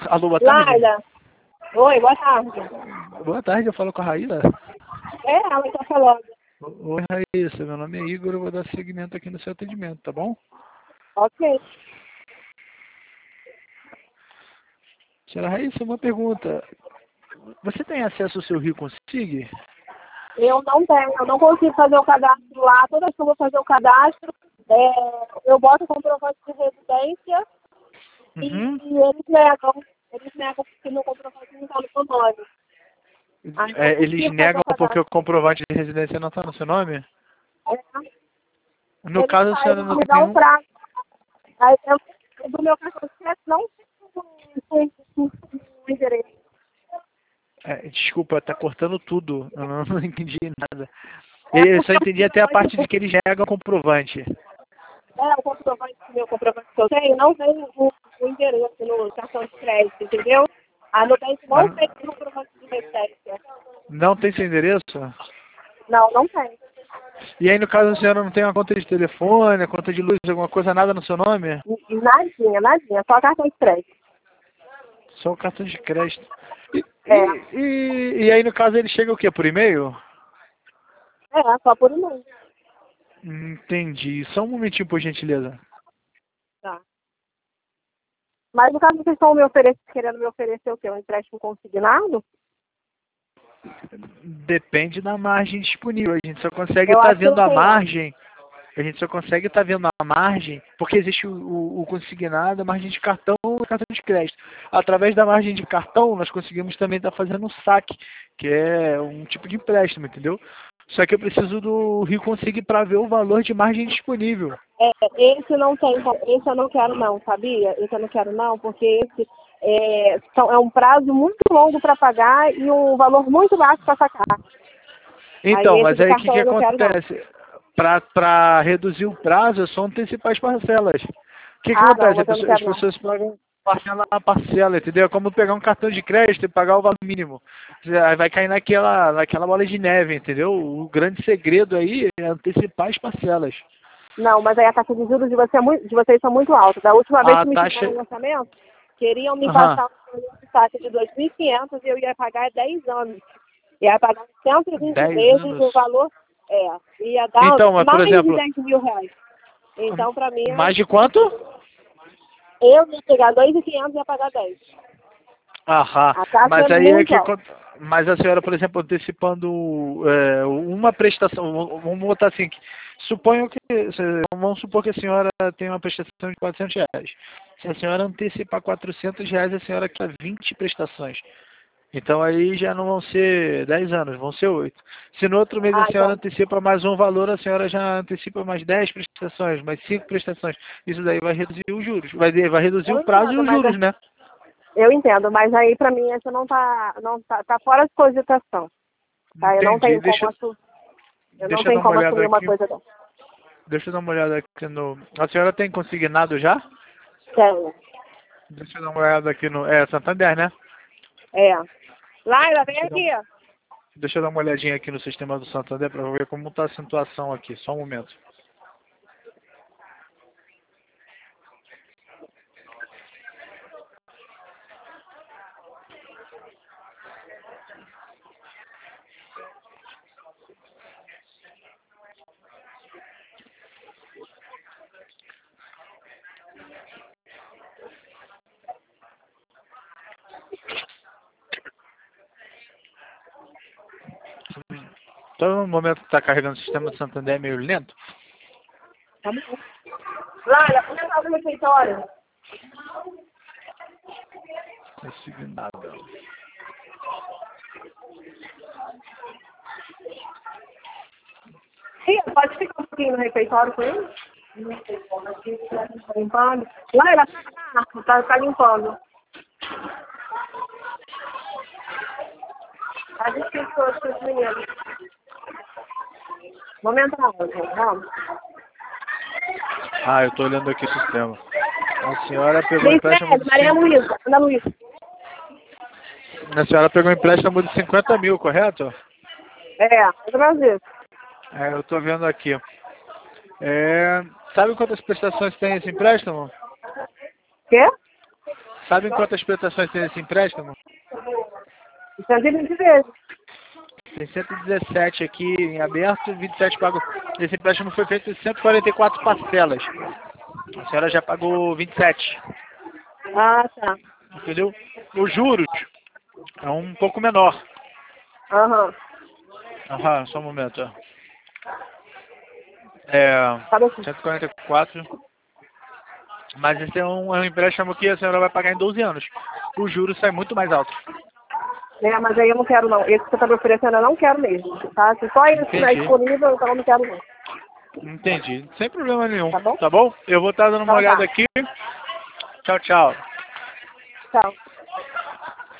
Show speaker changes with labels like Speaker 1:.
Speaker 1: Alô, boa tarde.
Speaker 2: Laila. Oi, boa tarde.
Speaker 1: Boa tarde, eu falo com a Raíla.
Speaker 2: É ela que tá falando.
Speaker 1: Oi, Raíssa, meu nome é Igor, eu vou dar seguimento aqui no seu atendimento, tá bom?
Speaker 2: Ok.
Speaker 1: Senhora Raíssa, uma pergunta. Você tem acesso ao seu Rio Consig?
Speaker 2: Eu não tenho, eu não consigo fazer o cadastro lá. Toda vez que eu vou fazer o cadastro, eu boto o comprovante de residência e
Speaker 1: Uhum.
Speaker 2: eles negam. Eles negam porque meu comprovante não está no meu nome. Aí eu não
Speaker 1: Eles
Speaker 2: consigo fazer
Speaker 1: negam
Speaker 2: o
Speaker 1: porque
Speaker 2: cadastro.
Speaker 1: o comprovante de residência não está no seu nome? No
Speaker 2: Eles
Speaker 1: caso, a
Speaker 2: saem,
Speaker 1: senhora
Speaker 2: não
Speaker 1: não
Speaker 2: me
Speaker 1: tem
Speaker 2: dão um
Speaker 1: nenhum...
Speaker 2: prazo. Aí eu, do meu cartão de crédito não tem o endereço.
Speaker 1: Desculpa, tá cortando tudo. Eu não entendi nada.
Speaker 2: É
Speaker 1: Eu só
Speaker 2: porque
Speaker 1: entendi até a parte de que eles negam o comprovante.
Speaker 2: o comprovante, meu comprovante que eu tenho, não tem o endereço no cartão de crédito, entendeu? A Nubank não
Speaker 1: Mas
Speaker 2: tem comprovante de residência.
Speaker 1: não tem seu endereço?
Speaker 2: Não, não tem.
Speaker 1: E aí, no caso, a senhora não tem uma conta de telefone, a conta de luz, alguma coisa, nada no seu nome?
Speaker 2: Nadinha, nadinha, só cartão de crédito.
Speaker 1: Só o cartão de crédito.
Speaker 2: É,
Speaker 1: E aí, no caso, ele chega o quê? Por e-mail?
Speaker 2: só por e-mail.
Speaker 1: Entendi. Só um momentinho, por gentileza.
Speaker 2: Tá. Mas no caso, vocês estão querendo me oferecer o quê? Um empréstimo consignado?
Speaker 1: Depende da margem disponível. A gente só consegue
Speaker 2: Eu
Speaker 1: estar
Speaker 2: acho que
Speaker 1: vendo
Speaker 2: não
Speaker 1: a
Speaker 2: tem, não.
Speaker 1: margem. A gente só consegue estar vendo a margem porque existe o consignado, a margem de cartão e cartão de crédito. Através da margem de cartão, nós conseguimos também estar fazendo um saque, que é um tipo de empréstimo, entendeu? Só que eu preciso do Rio Consig para ver o valor de margem disponível.
Speaker 2: Esse não tem, esse eu não quero não, sabia? Esse eu não quero não, porque esse é um prazo muito longo para pagar e um valor muito baixo para sacar. Aí
Speaker 1: Então,
Speaker 2: esse
Speaker 1: mas
Speaker 2: do
Speaker 1: aí o que,
Speaker 2: cartão
Speaker 1: que
Speaker 2: eu não quero não.
Speaker 1: acontece? Para reduzir o prazo, é só antecipar as parcelas. O que, que
Speaker 2: Ah, não,
Speaker 1: acontece?
Speaker 2: mas eu não
Speaker 1: As
Speaker 2: quero não.
Speaker 1: pessoas pagam parcela a parcela, entendeu? É como pegar um cartão de crédito e pagar o valor mínimo. Aí vai cair naquela bola de neve, entendeu? O grande segredo aí é antecipar as parcelas.
Speaker 2: Não, mas aí a taxa de juros de vocês são muito alta. Da última vez
Speaker 1: A
Speaker 2: que me
Speaker 1: taxa.
Speaker 2: fizeram um orçamento, queriam me
Speaker 1: Aham.
Speaker 2: passar um taxa de 2.500 e eu ia pagar 10 anos. Ia pagar 120
Speaker 1: 10
Speaker 2: vezes o
Speaker 1: anos.
Speaker 2: valor, ia dar
Speaker 1: Então, mas por
Speaker 2: mais de
Speaker 1: exemplo,
Speaker 2: 10 mil reais. Então, para mim,
Speaker 1: mais de quanto?
Speaker 2: eu ia pegar 2.500 e ia pagar 10.
Speaker 1: Aham.
Speaker 2: A taxa é
Speaker 1: Mas aí é
Speaker 2: muito
Speaker 1: que.
Speaker 2: alta.
Speaker 1: Mas a senhora, por exemplo, antecipando uma prestação, vamos botar assim, suponho que, vamos supor que a senhora tem uma prestação de R$ 400. Se a senhora antecipar R$ 400, a senhora quer 20 prestações. Então aí já não vão ser 10 anos, vão ser 8. Se no outro mês a
Speaker 2: Ah,
Speaker 1: senhora
Speaker 2: então,
Speaker 1: antecipa mais um valor, a senhora já antecipa mais 10 prestações, mais 5 prestações. Isso daí vai reduzir os juros, vai reduzir
Speaker 2: eu
Speaker 1: o prazo e
Speaker 2: entendo,
Speaker 1: os
Speaker 2: mas
Speaker 1: juros, né?
Speaker 2: eu entendo, mas aí para mim essa tá fora de cogitação. Tá?
Speaker 1: Entendi.
Speaker 2: Eu não
Speaker 1: Deixa eu
Speaker 2: tenho
Speaker 1: dar uma
Speaker 2: como
Speaker 1: olhada
Speaker 2: assumir uma
Speaker 1: aqui.
Speaker 2: coisa dessa.
Speaker 1: Deixa eu dar uma olhada aqui no. A senhora tem consignado já?
Speaker 2: Tenho.
Speaker 1: Deixa eu dar uma olhada aqui no. É, Santander, né?
Speaker 2: É. Laila, vem
Speaker 1: Deixa eu dar,
Speaker 2: aqui.
Speaker 1: deixa eu dar uma olhadinha aqui no sistema do Santander para ver como está a situação aqui. Só um momento. Então, no momento que está carregando o sistema do Santander é meio lento.
Speaker 2: Tá bom. Laila, como é que tá o refeitório?
Speaker 1: Consignado.
Speaker 2: Sim, pode ficar um pouquinho no refeitório com ele? Tá limpando. Laila, tá limpando. A gente ficou com os meninos. Vamos entrar hoje, vamos.
Speaker 1: Ah, eu estou olhando aqui o sistema. A senhora pegou um empréstimo
Speaker 2: Licete,
Speaker 1: de
Speaker 2: Maria Luísa, Ana Luísa.
Speaker 1: A senhora pegou um empréstimo de 50 mil, correto?
Speaker 2: Mais ou menos isso.
Speaker 1: É, eu estou vendo aqui. Sabe quantas prestações tem esse empréstimo?
Speaker 2: Quê?
Speaker 1: Sabe quantas prestações tem esse empréstamo?
Speaker 2: 120 vezes.
Speaker 1: Tem 117 aqui em aberto, 27 pagou. Esse empréstimo foi feito em 144 parcelas. A senhora já pagou 27.
Speaker 2: Ah, tá.
Speaker 1: Entendeu? Os juros é um pouco menor.
Speaker 2: Aham.
Speaker 1: Aham, só um momento.
Speaker 2: Sabe assim.
Speaker 1: 144. Mas esse é um empréstimo que a senhora vai pagar em 12 anos. O juros sai muito mais alto.
Speaker 2: Mas aí eu não quero não. Esse que você está me oferecendo eu não quero mesmo, tá? Se só ele estiver
Speaker 1: Entendi.
Speaker 2: disponível, então eu não quero não.
Speaker 1: Entendi. Sem problema nenhum.
Speaker 2: Tá bom?
Speaker 1: Tá bom? Eu vou estar dando uma
Speaker 2: Então tá.
Speaker 1: olhada aqui. Tchau, tchau.
Speaker 2: Tchau.